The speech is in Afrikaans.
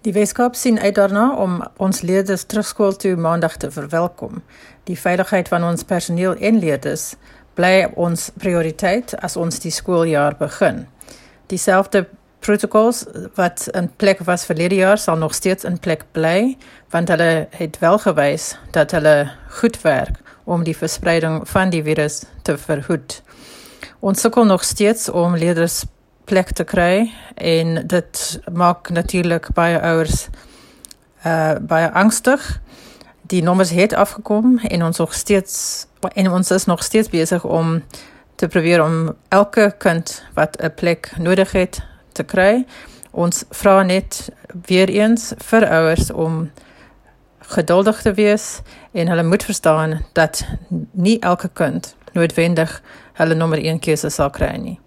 Die Weskaap sien uit daarna om ons leerders terug skool toe maandag te verwelkom. Die veiligheid van ons personeel en leerders bly ons prioriteit as ons die skooljaar begin. Dieselfde protocols wat in plek was verlede jaar sal nog steeds in plek bly, want hulle het wel gewys dat hulle goed werk om die verspreiding van die virus te verhoed. Ons sukkel nog steeds om leerders plek te kry en dit maak natuurlik baie ouers baie angstig. Die nommers het afgekom en ons is nog steeds besig om te probeer om elke kind wat 'n plek nodig het te kry. Ons vra net weer eens vir ouers om geduldig te wees en hulle moet verstaan dat nie elke kind noodwendig hulle nommer 1 keuse sal kry nie.